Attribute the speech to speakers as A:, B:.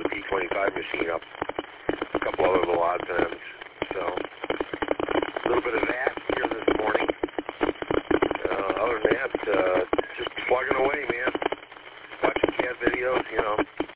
A: P25 machine up. A couple other little odds and ends. So, a little bit of that here this morning. Other than that, just plugging away, man. Watching cat videos,